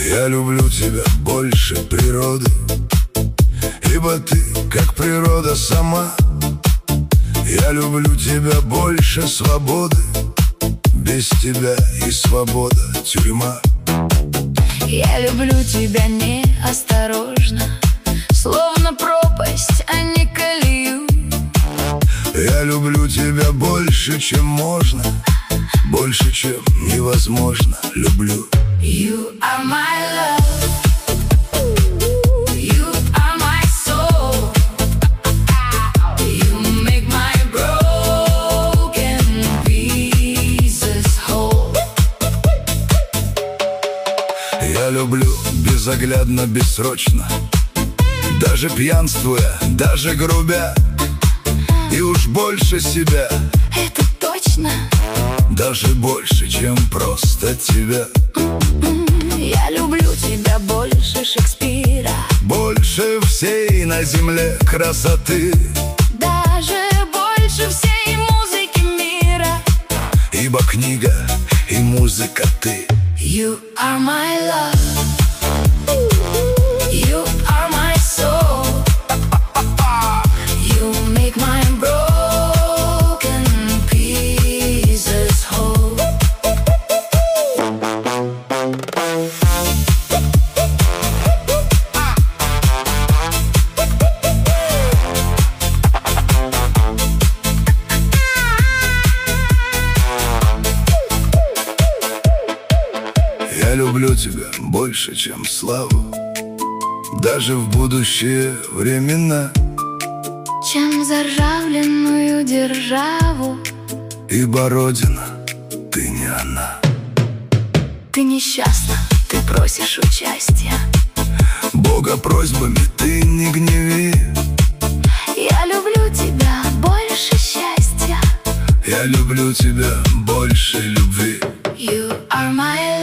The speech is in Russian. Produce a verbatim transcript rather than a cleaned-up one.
Я люблю тебя больше природы, ибо ты, как природа сама. Я люблю тебя больше свободы, без тебя и свобода тюрьма. Я люблю тебя неосторожно, словно пропасть, а не колею. Я люблю тебя больше, чем можно, больше, чем невозможно. Люблю. You are my love. You are my soul. You make my broken pieces whole. Я люблю безоглядно, бессрочно, даже пьянствуя, даже грубя. И уж больше себя, это точно, даже больше, чем просто тебя. Я люблю тебя больше Шекспира, больше всей на земле красоты, даже больше всей музыки мира. Ибо книга и музыка ты. You are my love. You are my soul. You make my broken pieces whole. Я люблю тебя больше, чем славу, даже в будущие времена, чем заржавленную державу. ибо Родина, ты не она. Ты несчастна, ты просишь участия. Бога просьбами ты не гневи. Я люблю тебя больше счастья. Я люблю тебя больше любви. You are my